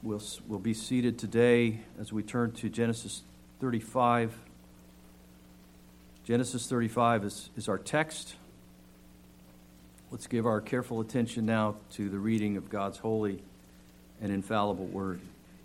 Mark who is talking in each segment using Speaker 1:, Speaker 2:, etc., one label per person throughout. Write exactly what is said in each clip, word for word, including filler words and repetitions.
Speaker 1: we'll, we'll be seated today as we turn to Genesis thirty-five. Genesis thirty-five is, is our text. Let's give our careful attention now to the reading of God's holy and infallible word.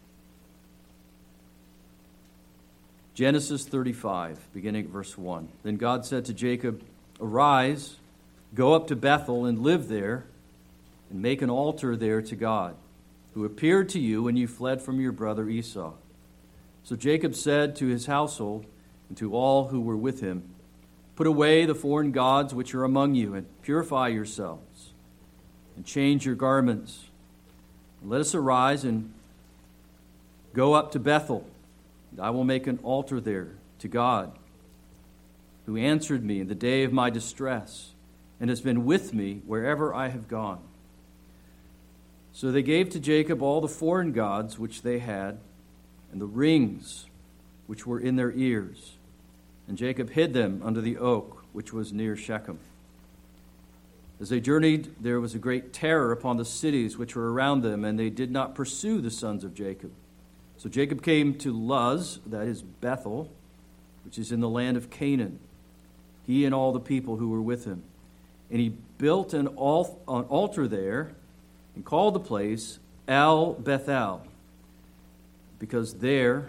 Speaker 1: Genesis thirty-five, beginning at verse one. Then God said to Jacob, "Arise, go up to Bethel and live there, and make an altar there to God, who appeared to you when you fled from your brother Esau." So Jacob said to his household and to all who were with him, "Put away the foreign gods which are among you, and purify yourselves, and change your garments. And let us arise and go up to Bethel, and I will make an altar there to God, who answered me in the day of my distress, and has been with me wherever I have gone." So they gave to Jacob all the foreign gods which they had, and the rings which were in their ears. And Jacob hid them under the oak which was near Shechem. As they journeyed, there was a great terror upon the cities which were around them, and they did not pursue the sons of Jacob. So Jacob came to Luz, that is Bethel, which is in the land of Canaan, he and all the people who were with him. And he built an altar there and called the place El Bethel, because there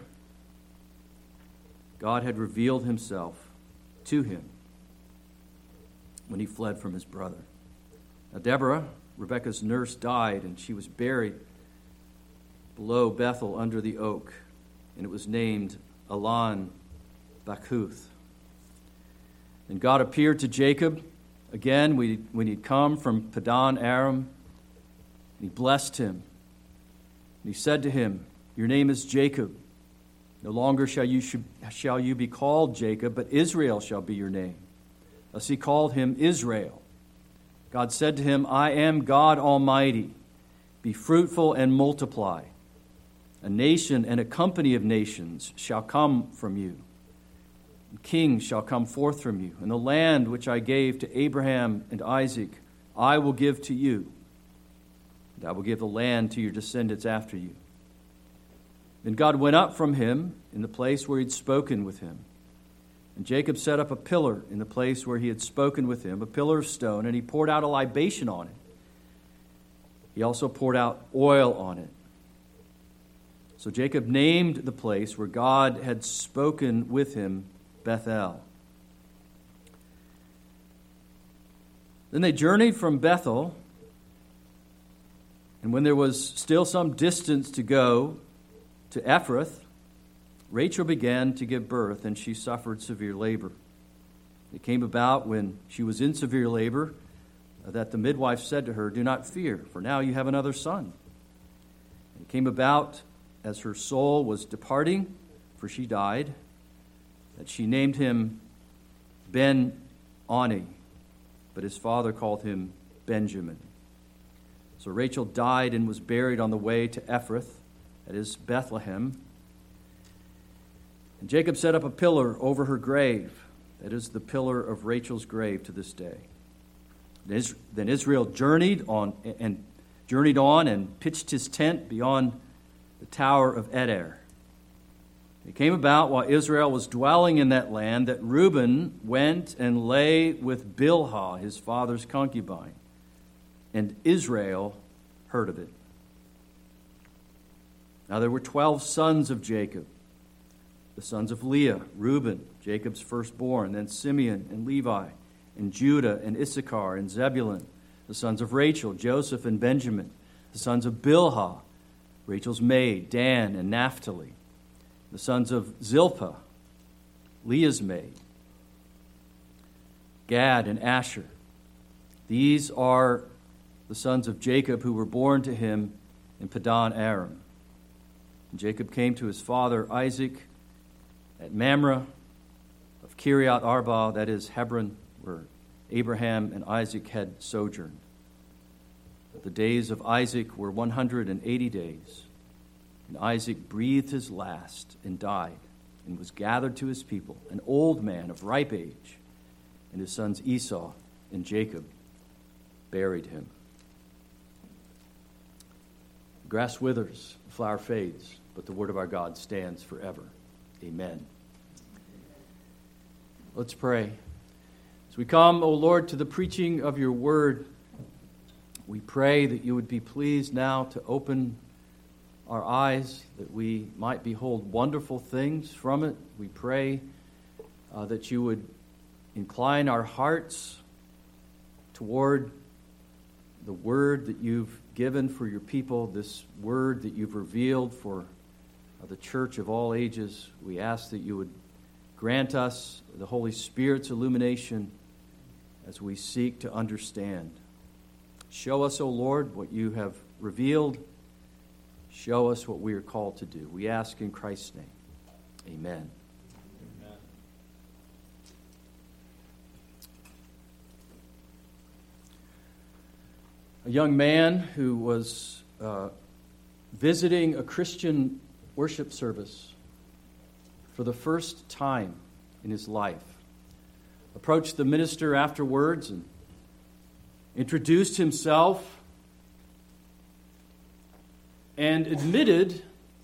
Speaker 1: God had revealed himself to him when he fled from his brother. Now Deborah, Rebekah's nurse, died, and she was buried below Bethel under the oak, and it was named Elon Bakuth. And God appeared to Jacob again when he'd come from Padan Aram, and he blessed him. And he said to him, "Your name is Jacob. No longer shall you, shall you be called Jacob, but Israel shall be your name." Thus he called him Israel. God said to him, "I am God Almighty. Be fruitful and multiply. A nation and a company of nations shall come from you. And kings shall come forth from you. And the land which I gave to Abraham and Isaac, I will give to you. And I will give the land to your descendants after you." Then God went up from him in the place where he had spoken with him. And Jacob set up a pillar in the place where he had spoken with him, a pillar of stone, and he poured out a libation on it. He also poured out oil on it. So Jacob named the place where God had spoken with him Bethel. Then they journeyed from Bethel, and when there was still some distance to go to Ephrath, Rachel began to give birth, and she suffered severe labor. It came about when she was in severe labor that the midwife said to her, "Do not fear, for now you have another son." It came about as her soul was departing, for she died, that she named him Ben-Oni, but his father called him Benjamin. So Rachel died and was buried on the way to Ephrath, that is Bethlehem. And Jacob set up a pillar over her grave, that is the pillar of Rachel's grave to this day. Then Israel journeyed on and journeyed on and pitched his tent beyond the tower of Eder. It came about while Israel was dwelling in that land that Reuben went and lay with Bilhah, his father's concubine, and Israel heard of it. Now there were twelve sons of Jacob, the sons of Leah, Reuben, Jacob's firstborn, then Simeon and Levi, and Judah and Issachar and Zebulun, the sons of Rachel, Joseph and Benjamin, the sons of Bilhah, Rachel's maid, Dan and Naphtali, the sons of Zilpah, Leah's maid, Gad and Asher. These are the sons of Jacob who were born to him in Padan Aram. And Jacob came to his father Isaac at Mamre of Kiriath Arba, that is Hebron, where Abraham and Isaac had sojourned. The days of Isaac were one hundred eighty days, and Isaac breathed his last and died, and was gathered to his people, an old man of ripe age, and his sons Esau and Jacob buried him. The grass withers, the flower fades, but the word of our God stands forever. Amen. Let's pray. As we come, O Lord, to the preaching of your word, we pray that you would be pleased now to open our eyes, that we might behold wonderful things from it. We pray uh, that you would incline our hearts toward the word that you've given for your people, this word that you've revealed for uh, the church of all ages. We ask that you would grant us the Holy Spirit's illumination as we seek to understand. Show us, O Lord, what you have revealed. Show us what we are called to do. We ask in Christ's name. Amen.
Speaker 2: Amen.
Speaker 1: A young man who was uh, visiting a Christian worship service for the first time in his life approached the minister afterwards and introduced himself and admitted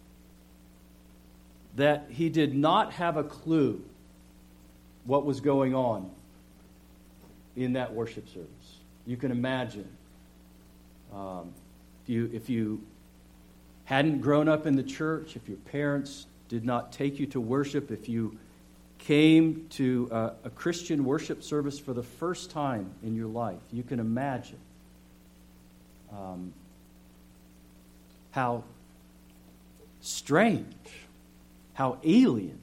Speaker 1: that he did not have a clue what was going on in that worship service. You can imagine. Um, if you, if you hadn't grown up in the church, if your parents did not take you to worship, if you came to a, a Christian worship service for the first time in your life, you can imagine um, how strange, how alien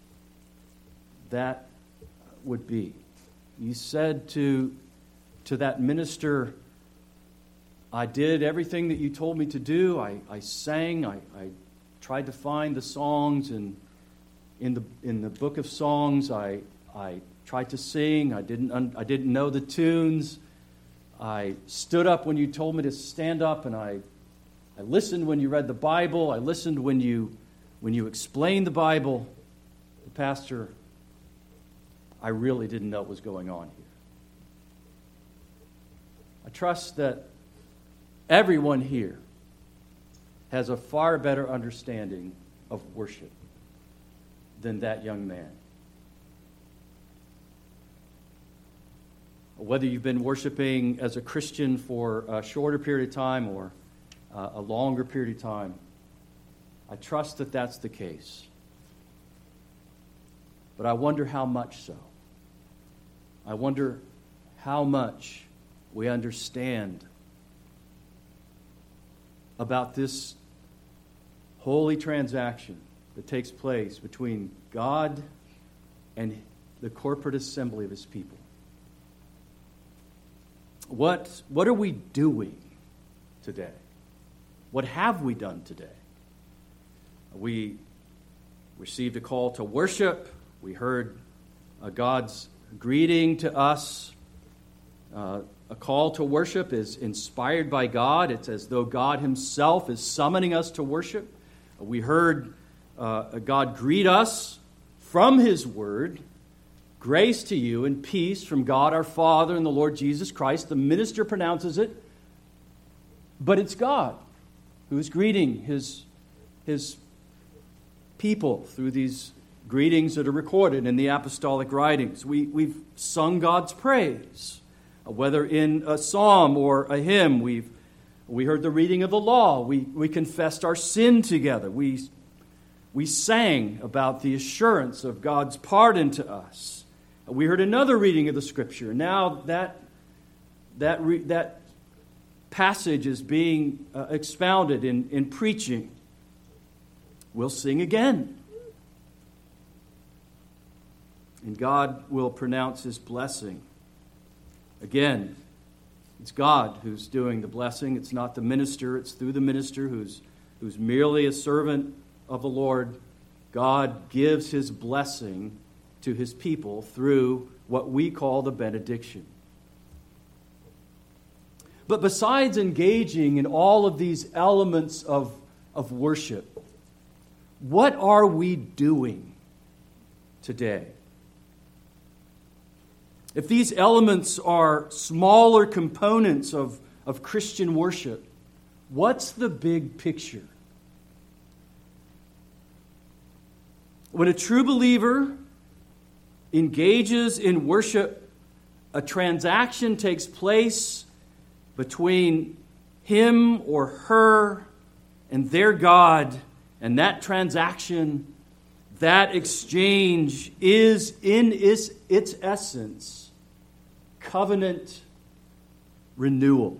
Speaker 1: that would be. You said to, to that minister, I did everything that you told me to do. I, I sang. I, I tried to find the songs and in the in the book of songs. I I tried to sing. I didn't un, I didn't know the tunes. I stood up when you told me to stand up, and I I listened when you read the Bible. I listened when you when you explained the Bible. Pastor, I really didn't know what was going on here. I trust that everyone here has a far better understanding of worship than that young man. Whether you've been worshiping as a Christian for a shorter period of time or uh, a longer period of time, I trust that that's the case. But I wonder how much so. I wonder how much we understand about this holy transaction that takes place between God and the corporate assembly of his people. What, what are we doing today? What have we done today? We received a call to worship. We heard uh, God's greeting to us. Uh, a call to worship is inspired by God. It's as though God himself is summoning us to worship. We heard uh, God greet us from his word. Grace to you and peace from God our Father and the Lord Jesus Christ. The minister pronounces it, but it's God who is greeting his, his people through these greetings that are recorded in the apostolic writings. We, we've sung God's praise, whether in a psalm or a hymn. We've we heard the reading of the law. We, we confessed our sin together. We, we sang about the assurance of God's pardon to us. We heard another reading of the Scripture. Now that that re, that passage is being uh, expounded in, in preaching. We'll sing again. And God will pronounce his blessing. Again, it's God who's doing the blessing. It's not the minister. It's through the minister who's, who's merely a servant of the Lord. God gives his blessing to his people through what we call the benediction. But besides engaging in all of these elements of, of worship, what are we doing today? If these elements are smaller components of, of Christian worship, what's the big picture? When a true believer engages in worship, a transaction takes place between him or her and their God, and that transaction, that exchange is in its, its essence covenant renewal.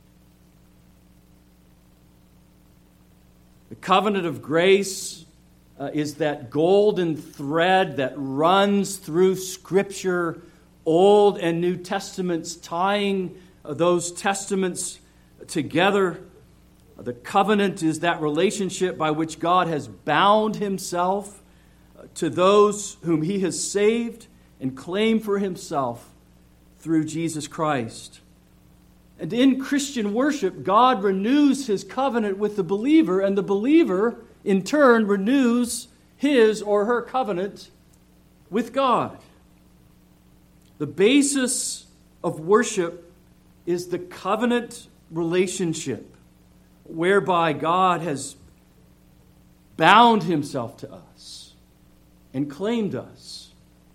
Speaker 1: The covenant of grace uh, is that golden thread that runs through Scripture, Old and New Testaments, tying uh, those testaments together. The covenant is that relationship by which God has bound himself to those whom he has saved and claimed for himself through Jesus Christ. And in Christian worship, God renews his covenant with the believer, and the believer, in turn, renews his or her covenant with God. The basis of worship is the covenant relationship whereby God has bound himself to us and claimed us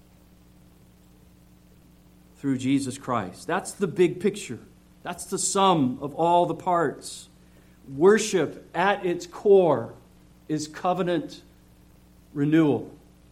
Speaker 1: through Jesus Christ. That's the big picture. That's the sum of all the parts. Worship at its core is covenant renewal.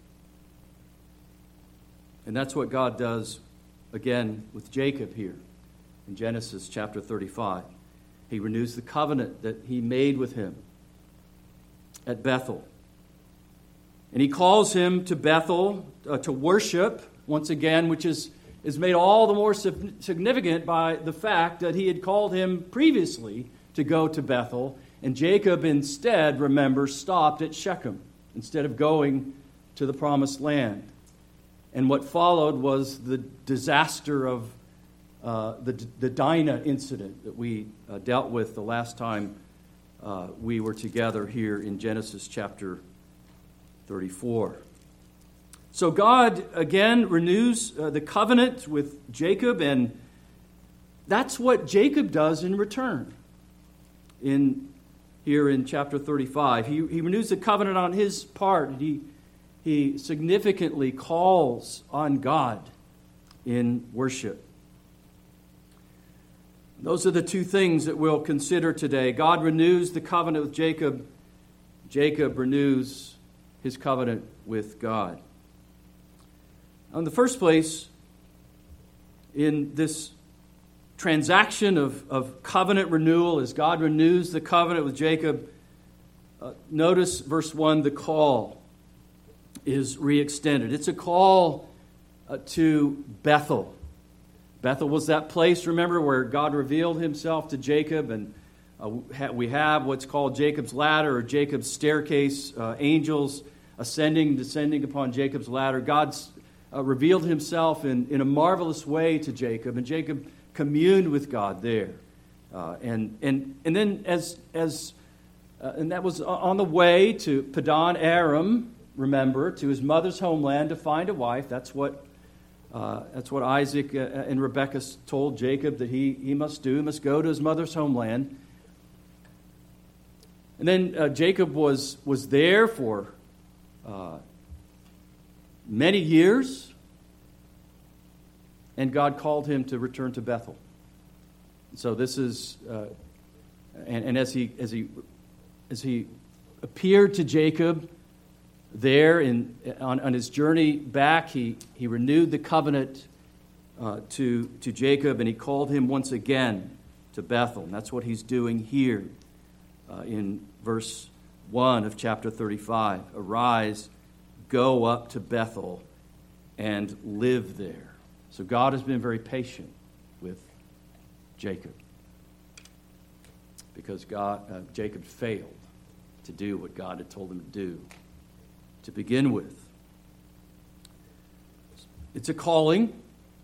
Speaker 1: And that's what God does again with Jacob here in Genesis chapter thirty-five. He renews the covenant that he made with him at Bethel. And he calls him to Bethel uh, to worship once again, which is, is made all the more significant by the fact that he had called him previously to go to Bethel. And Jacob instead, remember, stopped at Shechem instead of going to the promised land. And what followed was the disaster of uh, the, the Dinah incident that we uh, dealt with the last time uh, we were together here in Genesis chapter thirty-four. So God, again, renews uh, the covenant with Jacob, and that's what Jacob does in return. In here in chapter thirty-five, he, he renews the covenant on his part. He He significantly calls on God in worship. Those are the two things that we'll consider today. God renews the covenant with Jacob. Jacob renews his covenant with God. In the first place, in this transaction of, of covenant renewal, as God renews the covenant with Jacob, uh, notice verse one, the call is re-extended. It's a call uh, to Bethel. Bethel was that place, remember, where God revealed himself to Jacob, and uh, we have what's called Jacob's ladder or Jacob's staircase, uh, angels ascending and descending upon Jacob's ladder. God's uh, revealed himself in, in a marvelous way to Jacob, and Jacob communed with God there. Uh, and and and then as as uh, and that was on the way to Padan Aram, remember, to his mother's homeland to find a wife. That's what uh, that's what Isaac and Rebekah told Jacob that he, he must do. He must go to his mother's homeland. And then uh, Jacob was, was there for uh, many years, and God called him to return to Bethel. So this is, uh, and, and as he as he as he appeared to Jacob there in on, on his journey back, he, he renewed the covenant uh, to, to Jacob, and he called him once again to Bethel. And that's what he's doing here uh, in verse one of chapter thirty-five. Arise, go up to Bethel, and live there. So God has been very patient with Jacob because God uh, Jacob failed to do what God had told him to do to begin with. It's a calling.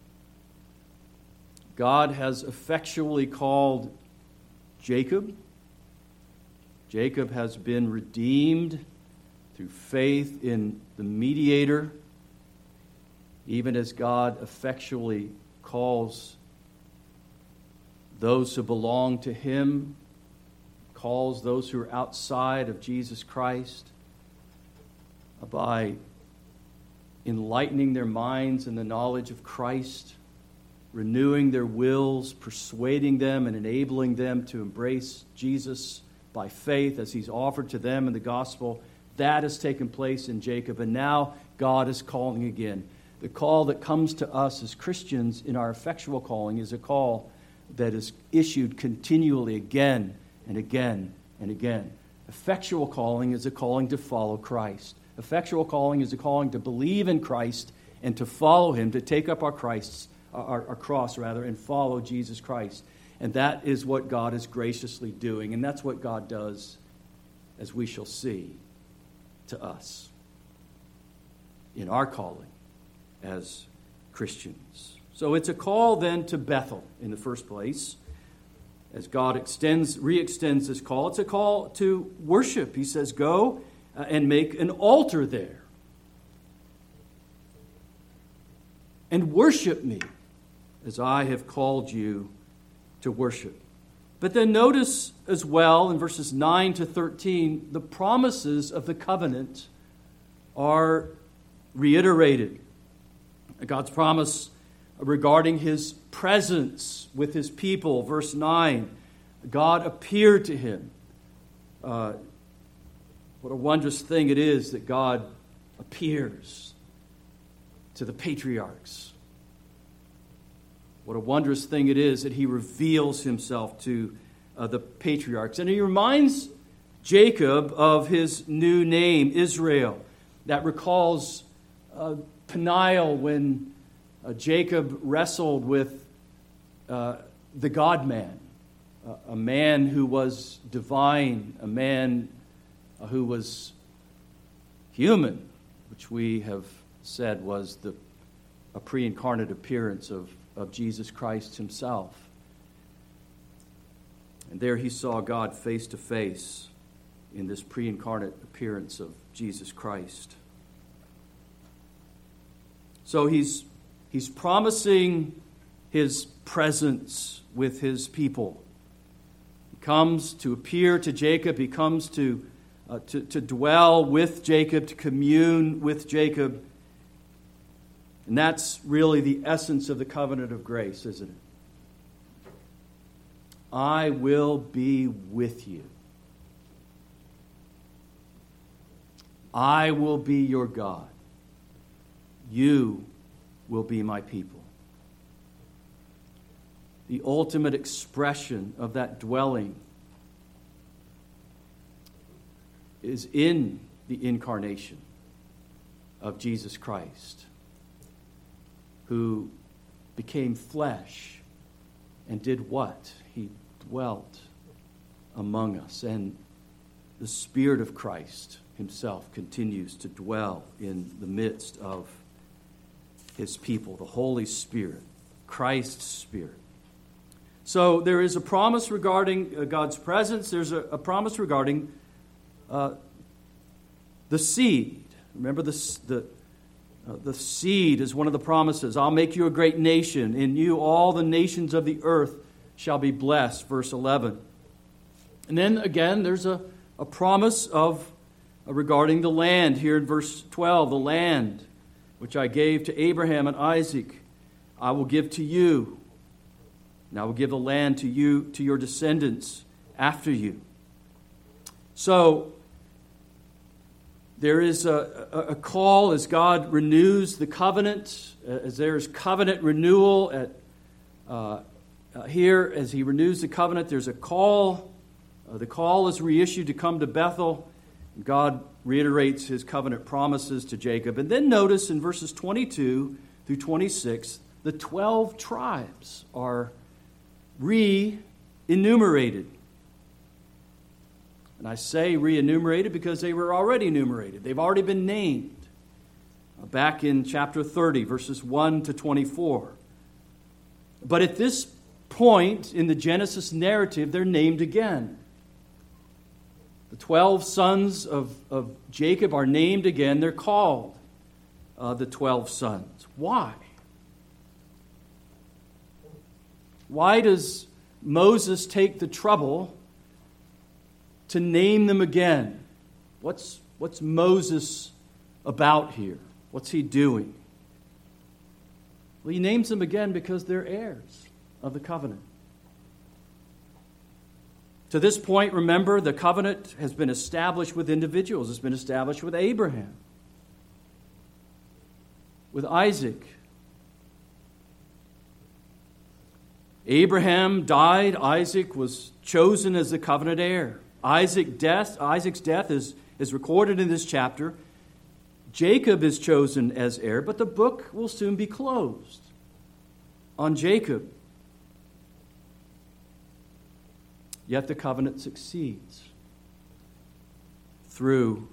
Speaker 1: God has effectually called Jacob. Jacob has been redeemed through faith in the mediator, even as God effectually calls those who belong to him, calls those who are outside of Jesus Christ. by enlightening their minds in the knowledge of Christ, renewing their wills, persuading them and enabling them to embrace Jesus by faith as he's offered to them in the gospel. That has taken place in Jacob, and now God is calling again. The call that comes to us as Christians in our effectual calling is a call that is issued continually again and again and again. Effectual calling is a calling to follow Christ. Effectual calling is a calling to believe in Christ and to follow him, to take up our Christ's our, our cross rather, and follow Jesus Christ. And that is what God is graciously doing, and that's what God does, as we shall see, to us in our calling as Christians. So it's a call then to Bethel in the first place. As God extends, re-extends this call, it's a call to worship. He says, go uh, and make an altar there and worship me as I have called you to worship. But then notice as well in verses nine to thirteen, the promises of the covenant are reiterated. God's promise regarding his presence with his people. Verse nine, God appeared to him. Uh, what a wondrous thing it is that God appears to the patriarchs. What a wondrous thing it is that he reveals himself to uh, the patriarchs. And he reminds Jacob of his new name, Israel. That recalls uh, Peniel when uh, Jacob wrestled with uh, the God-man, uh, a man who was divine, a man uh, who was human, which we have said was the a pre-incarnate appearance of of Jesus Christ himself. And there he saw God face to face in this pre-incarnate appearance of Jesus Christ. So he's he's promising his presence with his people. He comes to appear to Jacob. He comes to, uh, to, to dwell with Jacob, to commune with Jacob. And that's really the essence of the covenant of grace, isn't it? I will be with you. I will be your God. You will be my people. The ultimate expression of that dwelling is in the incarnation of Jesus Christ, who became flesh and did what? He dwelt among us. And the Spirit of Christ himself continues to dwell in the midst of his people, the Holy Spirit, Christ's Spirit. So there is a promise regarding uh, God's presence. There's a, a promise regarding uh, the seed. Remember the the Uh, the seed is one of the promises. I'll make you a great nation. In you all the nations of the earth shall be blessed. Verse eleven. And then again, there's a, a promise of uh, regarding the land here in verse twelve. The land which I gave to Abraham and Isaac, I will give to you. And I will give the land to you, to your descendants after you. So there is a, a, a call as God renews the covenant, as there is covenant renewal at uh, uh, here, as he renews the covenant, there's a call. Uh, the call is reissued to come to Bethel. God reiterates his covenant promises to Jacob. And then notice in verses twenty-two through twenty-six, the twelve tribes are re-enumerated. And I say re-enumerated because they were already enumerated. They've already been named. Back in chapter thirty, verses one to twenty-four. But at this point in the Genesis narrative, they're named again. The twelve sons of, of Jacob are named again. They're called uh, the twelve sons. Why? Why does Moses take the trouble to name them again? What's, what's Moses about here? What's he doing? Well, he names them again because they're heirs of the covenant. To this point, remember, the covenant has been established with individuals. It's been established with Abraham, with Isaac. Abraham died. Isaac was chosen as the covenant heir. Isaac death, Isaac's death is, is recorded in this chapter. Jacob is chosen as heir, but the book will soon be closed on Jacob. Yet the covenant succeeds through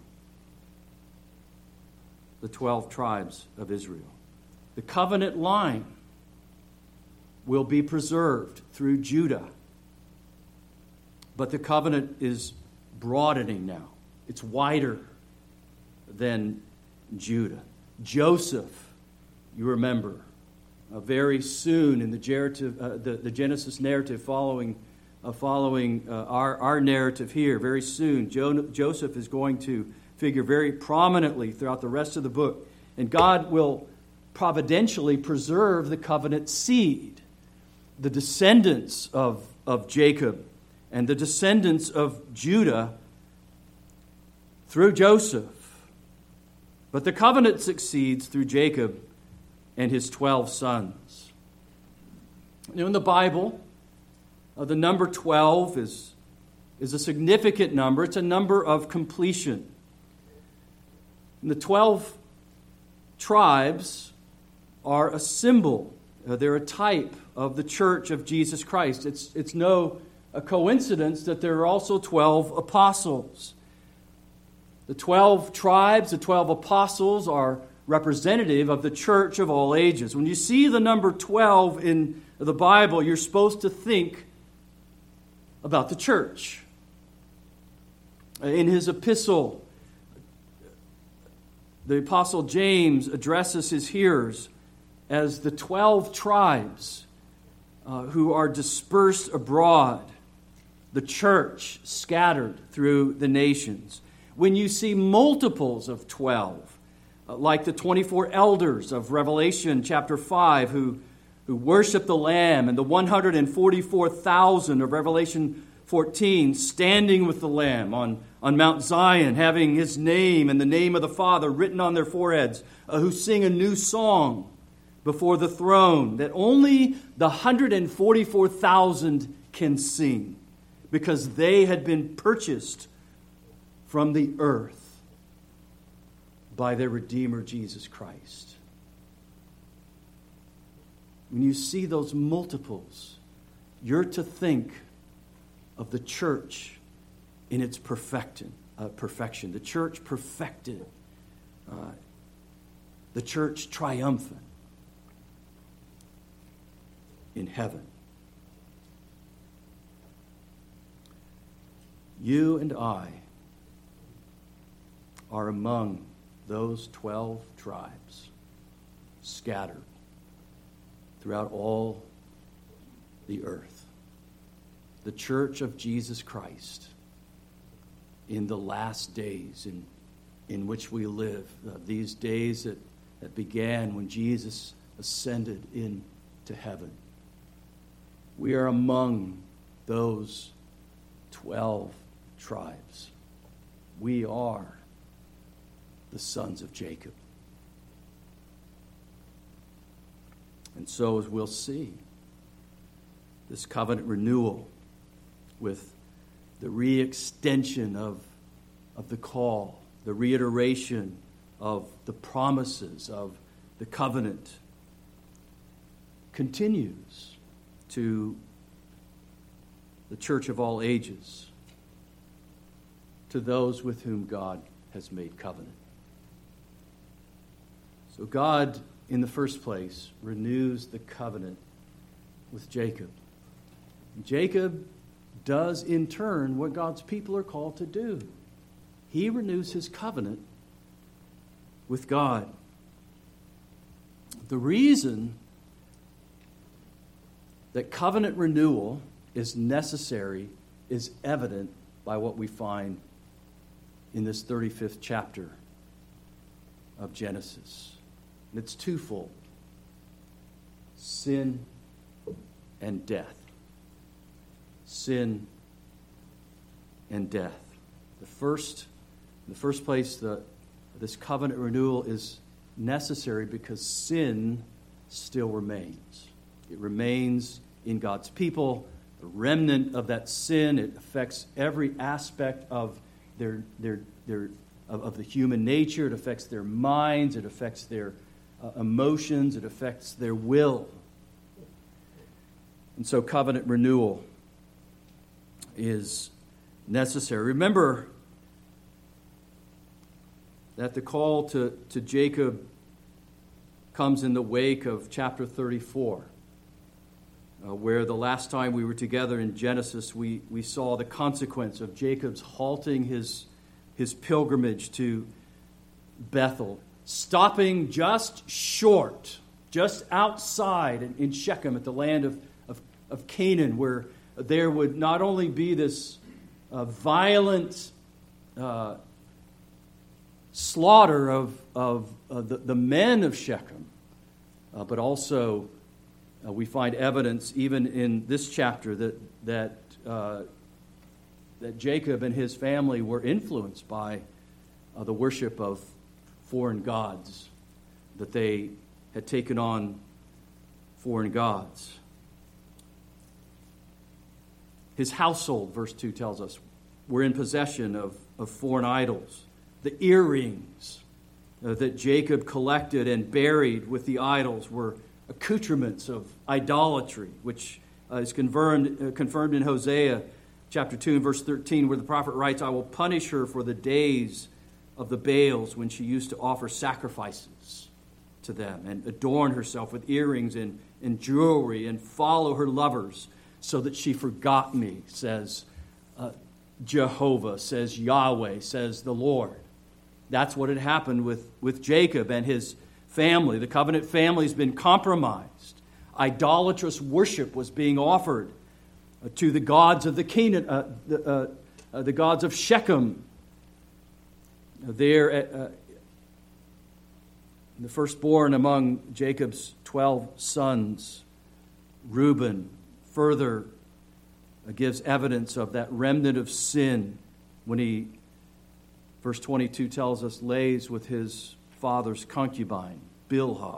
Speaker 1: the twelve tribes of Israel. The covenant line will be preserved through Judah. But the covenant is broadening now. It's wider than Judah. Joseph, you remember, uh, very soon in the, Gerative, uh, the, the Genesis narrative following, uh, following uh, our, our narrative here, very soon, jo- Joseph is going to figure very prominently throughout the rest of the book. And God will providentially preserve the covenant seed, the descendants of, of Jacob and the descendants of Judah through Joseph. But the covenant succeeds through Jacob and his twelve sons. You know, in the Bible, uh, the number twelve is, is a significant number. It's a number of completion. And the twelve tribes are a symbol. Uh, they're a type of the church of Jesus Christ. It's, it's no a coincidence that there are also twelve apostles. The twelve tribes, the twelve apostles are representative of the church of all ages. When you see the number twelve in the Bible, you're supposed to think about the church. In his epistle, the apostle James addresses his hearers as the twelve tribes uh, who are dispersed abroad, the church scattered through the nations. When you see multiples of twelve, uh, like the twenty-four elders of Revelation chapter five who, who worship the Lamb, and the one hundred forty-four thousand of Revelation fourteen standing with the Lamb on, on Mount Zion, having his name and the name of the Father written on their foreheads, uh, who sing a new song before the throne that only the one hundred forty-four thousand can sing, because they had been purchased from the earth by their Redeemer, Jesus Christ. When you see those multiples, you're to think of the church in its perfection. Uh, perfection. The church perfected. Uh, the church triumphant in heaven. You and I are among those twelve tribes scattered throughout all the earth. The church of Jesus Christ in the last days in, in which we live, uh, these days that, that began when Jesus ascended into heaven. We are among those twelve tribes. We are the sons of Jacob. And so, as we'll see, this covenant renewal with the re-extension of, of the call, the reiteration of the promises of the covenant continues to the church of all ages, to those with whom God has made covenant. So God, in the first place, renews the covenant with Jacob. Jacob does, in turn, what God's people are called to do. He renews his covenant with God. The reason that covenant renewal is necessary is evident by what we find in this thirty-fifth chapter of Genesis. And it's twofold: sin and death. Sin and death. The first, in the first place, the, this covenant renewal is necessary because sin still remains. It remains in God's people. The remnant of that sin, it affects every aspect of their their their of, of the human nature. It affects their minds. It affects their uh, emotions. It affects their will. And so covenant renewal is necessary. Remember that the call to, to Jacob comes in the wake of chapter thirty-four, uh, where the last time we were together in Genesis, we, we saw the consequence of Jacob's halting his, his pilgrimage to Bethel, stopping just short, just outside in, in Shechem at the land of, of, of Canaan, where there would not only be this uh, violent uh, slaughter of, of uh, the, the men of Shechem, uh, but also uh, we find evidence even in this chapter that that uh, that Jacob and his family were influenced by uh, the worship of foreign gods, that they had taken on foreign gods. His household, verse two tells us, were in possession of, of foreign idols. The earrings uh, that Jacob collected and buried with the idols were accoutrements of idolatry, which uh, is confirmed, uh, confirmed in Hosea chapter two and verse thirteen, where the prophet writes, "I will punish her for the days of the Baals when she used to offer sacrifices to them and adorn herself with earrings and, and jewelry and follow her lovers, so that she forgot me," says uh, Jehovah, says Yahweh, says the Lord. That's what had happened with, with Jacob and his family. The covenant family has been compromised. Idolatrous worship was being offered uh, to the gods of the Canaan, uh, the, uh, uh, the gods of Shechem. Uh, there, at, uh, the firstborn among Jacob's twelve sons, Reuben, further uh, gives evidence of that remnant of sin when he, verse twenty-two tells us, lays with his father's concubine, Bilhah,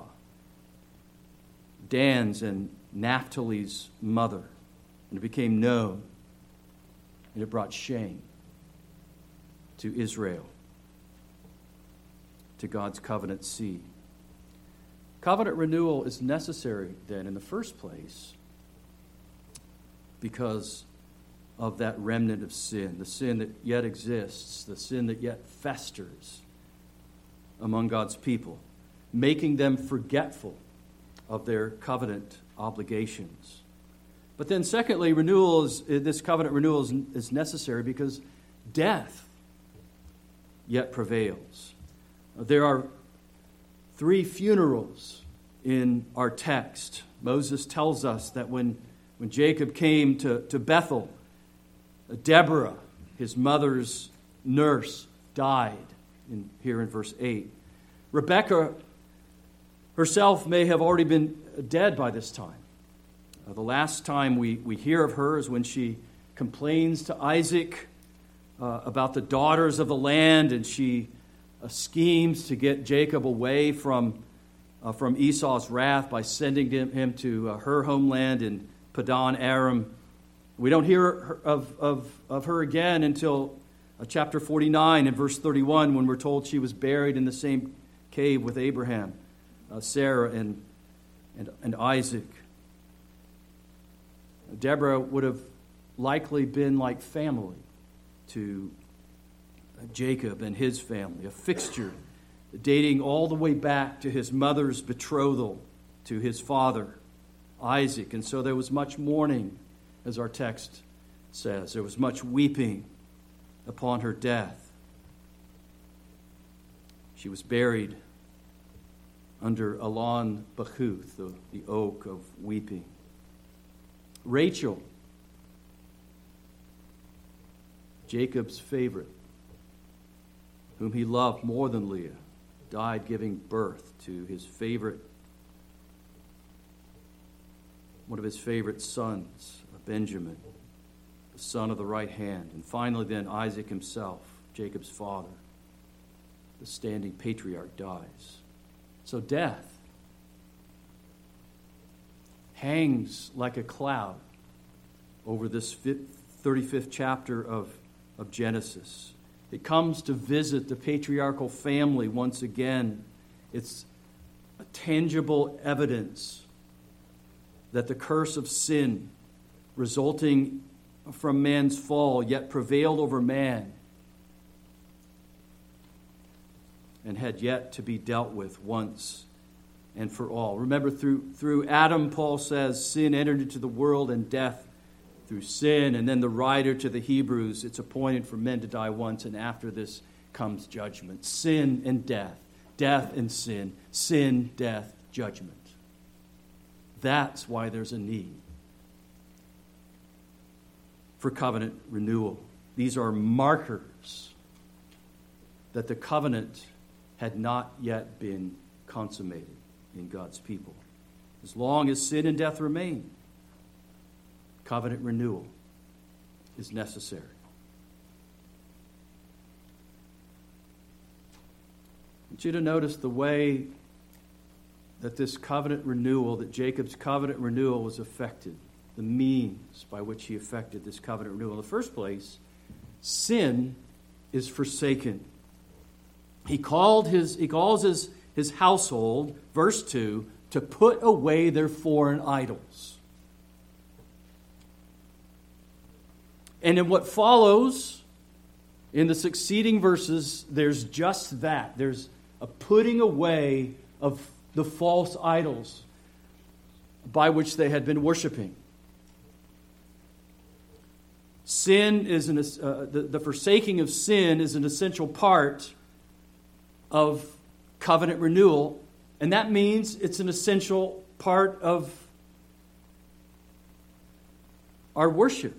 Speaker 1: Dan's and Naphtali's mother. And it became known, and it brought shame to Israel, to God's covenant seed. Covenant renewal is necessary then in the first place because of that remnant of sin, the sin that yet exists, the sin that yet festers among God's people, making them forgetful of their covenant obligations. But then secondly, renewal is, this covenant renewal is, is necessary because death yet prevails. There are three funerals in our text. Moses tells us that when, when Jacob came to, to Bethel, Deborah, his mother's nurse, died, in, here in verse eight. Rebekah herself may have already been dead by this time. Uh, the last time we, we hear of her is when she complains to Isaac uh, about the daughters of the land, and she uh, schemes to get Jacob away from, uh, from Esau's wrath by sending him, him to uh, her homeland in Padan Aram. We don't hear of, of, of her again until uh, chapter forty-nine and verse thirty-one, when we're told she was buried in the same cave with Abraham, uh, Sarah, and, and, and Isaac. Deborah would have likely been like family to Jacob and his family, a fixture dating all the way back to his mother's betrothal to his father, Isaac. And so there was much mourning, as our text says. There was much weeping upon her death. She was buried under Alon Bachuth, the, the oak of weeping. Rachel, Jacob's favorite, whom he loved more than Leah, died giving birth to his favorite, one of his favorite sons, Benjamin, the son of the right hand. And finally then Isaac himself, Jacob's father, the standing patriarch, dies. So death hangs like a cloud over this thirty-fifth chapter of, of Genesis. It comes to visit the patriarchal family once again. It's a tangible evidence that the curse of sin resulting from man's fall yet prevailed over man and had yet to be dealt with once and for all. Remember, through, through Adam, Paul says, sin entered into the world and death through sin. And then the writer to the Hebrews, it's appointed for men to die once, and after this comes judgment. Sin and death. Death and sin. Sin, death, judgment. That's why there's a need for covenant renewal. These are markers that the covenant had not yet been consummated in God's people. As long as sin and death remain, covenant renewal is necessary. I want you to notice the way that this covenant renewal, that Jacob's covenant renewal was affected, the means by which he effected this covenant renewal. In the first place, sin is forsaken. He called his he calls his, his household, verse two, to put away their foreign idols. And in what follows, in the succeeding verses, there's just that. There's a putting away of the false idols by which they had been worshiping. Sin is an, uh, the, the forsaking of sin is an essential part of covenant renewal, and that means it's an essential part of our worship.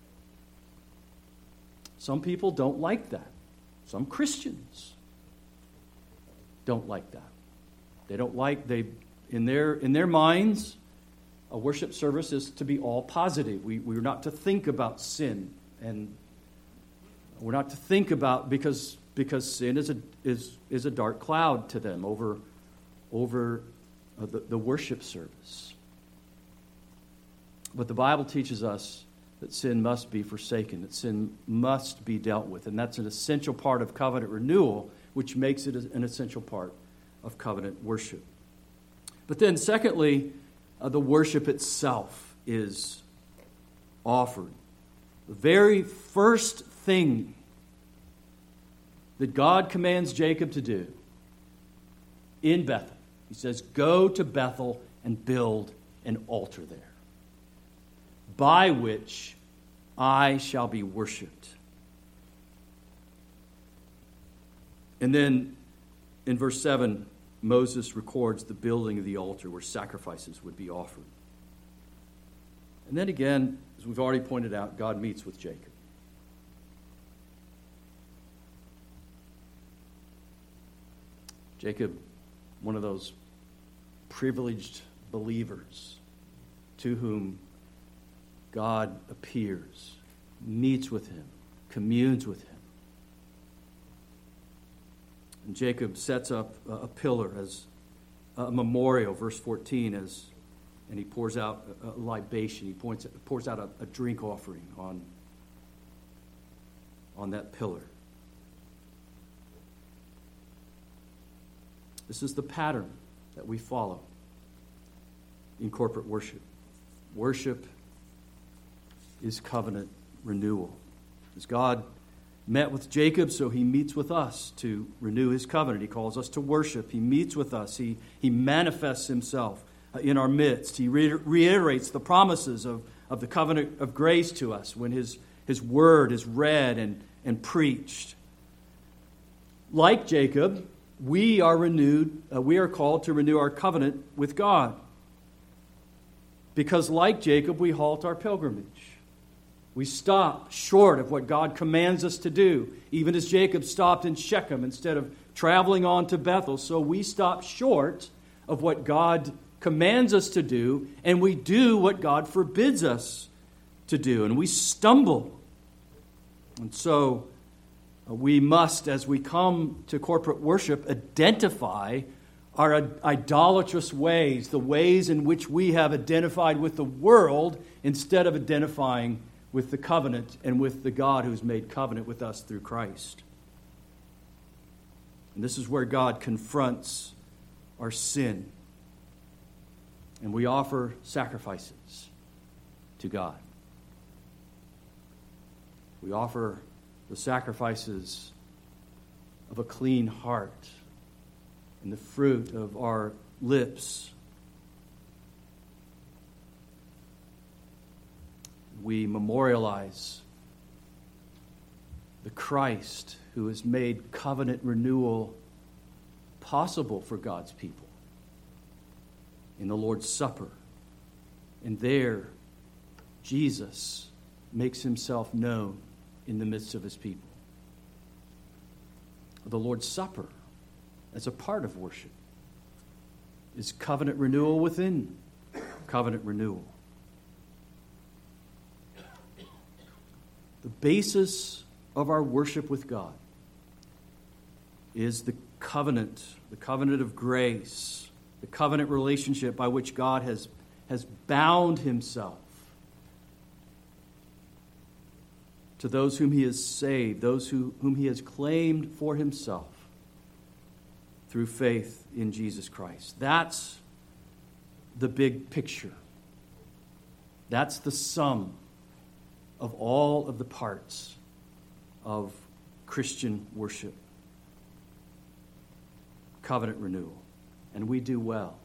Speaker 1: Some people don't like that. Some Christians don't like that. They don't like, they in their in their minds, a worship service is to be all positive. We, we're not to think about sin, and we're not to think about, because because sin is a is is a dark cloud to them over over uh, the, the worship service. But the Bible teaches us that sin must be forsaken, that sin must be dealt with, and that's an essential part of covenant renewal, which makes it an essential part of covenant worship. But then secondly, uh, the worship itself is offered. The very first thing that God commands Jacob to do in Bethel, he says, go to Bethel and build an altar there, by which I shall be worshipped. And then in verse seven, Moses records the building of the altar where sacrifices would be offered. And then again, as we've already pointed out, God meets with Jacob. Jacob, one of those privileged believers to whom God appears, meets with him, communes with him. And Jacob sets up a pillar as a memorial, verse fourteen, as and he pours out a libation. He points, pours out a, a drink offering on, on that pillar. This is the pattern that we follow in corporate worship. Worship is covenant renewal. As God met with Jacob, so he meets with us to renew his covenant. He calls us to worship. He meets with us. He, he manifests himself in our midst. He re- reiterates the promises of, of the covenant of grace to us when his, his word is read and, and preached. Like Jacob, we are renewed, uh, we are called to renew our covenant with God. Because like Jacob, we halt our pilgrimage. We stop short of what God commands us to do, even as Jacob stopped in Shechem instead of traveling on to Bethel. So we stop short of what God commands us to do, and we do what God forbids us to do, and we stumble. And so uh, we must, as we come to corporate worship, identify our idolatrous ways, the ways in which we have identified with the world instead of identifying with the covenant and with the God who's made covenant with us through Christ. And this is where God confronts our sin. And we offer sacrifices to God. We offer the sacrifices of a clean heart and the fruit of our lips. We memorialize the Christ who has made covenant renewal possible for God's people in the Lord's Supper. And there, Jesus makes himself known in the midst of his people. The Lord's Supper, as a part of worship, is covenant renewal within covenant renewal. The basis of our worship with God is the covenant, the covenant of grace, the covenant relationship by which God has, has bound himself to those whom he has saved, those who, whom he has claimed for himself through faith in Jesus Christ. That's the big picture. That's the sum of all of the parts of Christian worship. Covenant renewal. And we do well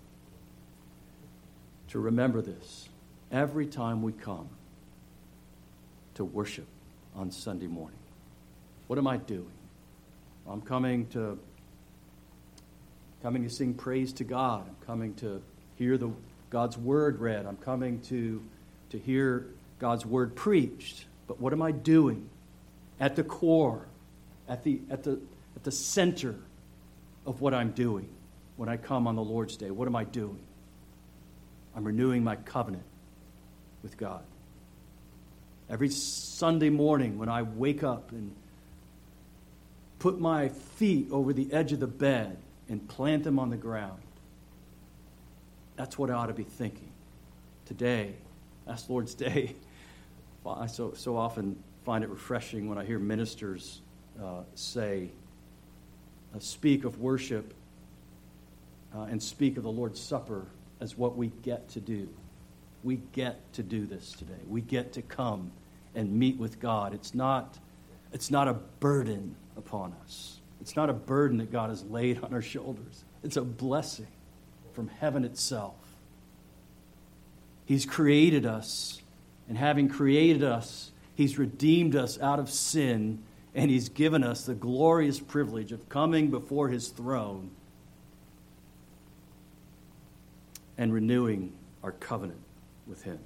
Speaker 1: to remember this every time we come to worship on Sunday morning. What am I doing? I'm coming to coming to sing praise to God. I'm coming to hear the God's word read. I'm coming to to hear God's word preached. But what am I doing at the core, at the at the at the center of what I'm doing when I come on the Lord's Day? What am I doing? I'm renewing my covenant with God. Every Sunday morning when I wake up and put my feet over the edge of the bed and plant them on the ground, that's what I ought to be thinking. Today, last Lord's Day, I so, so often find it refreshing when I hear ministers uh, say, uh, speak of worship uh, and speak of the Lord's Supper as what we get to do. We get to do this today. We get to come and meet with God. It's not, it's not a burden upon us. It's not a burden that God has laid on our shoulders. It's a blessing from heaven itself. He's created us, and having created us, he's redeemed us out of sin, and he's given us the glorious privilege of coming before his throne and renewing our covenant with him.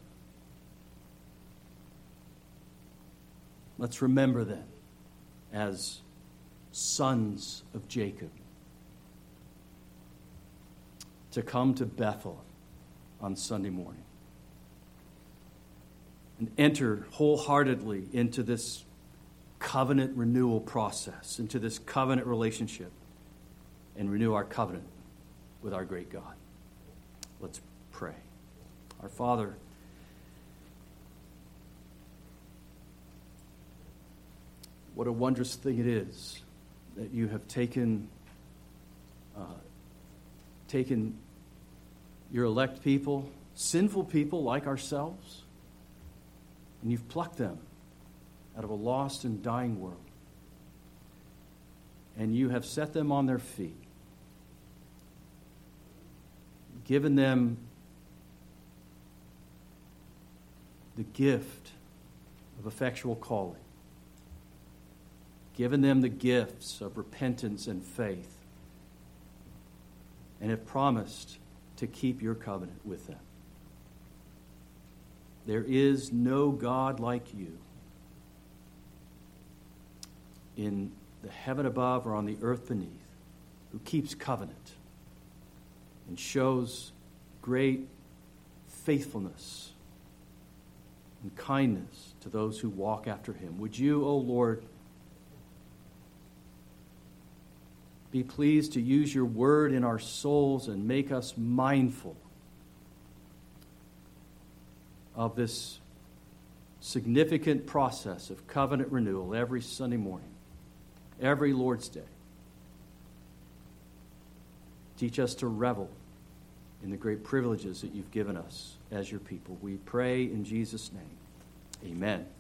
Speaker 1: Let's remember then, as sons of Jacob, to come to Bethel on Sunday morning and enter wholeheartedly into this covenant renewal process, into this covenant relationship, and renew our covenant with our great God. Let's pray. Our Father, what a wondrous thing it is that you have taken uh, taken your elect people, sinful people like ourselves, and you've plucked them out of a lost and dying world. And you have set them on their feet, given them the gift of effectual calling, given them the gifts of repentance and faith, and have promised to keep your covenant with them. There is no God like you in the heaven above or on the earth beneath. who keeps covenant and shows great faithfulness and kindness to those who walk after him. Would you, O Lord, be pleased to use your word in our souls and make us mindful of this significant process of covenant renewal every Sunday morning, every Lord's Day. Teach us to revel in the great privileges that you've given us as your people. We pray in Jesus' name. Amen.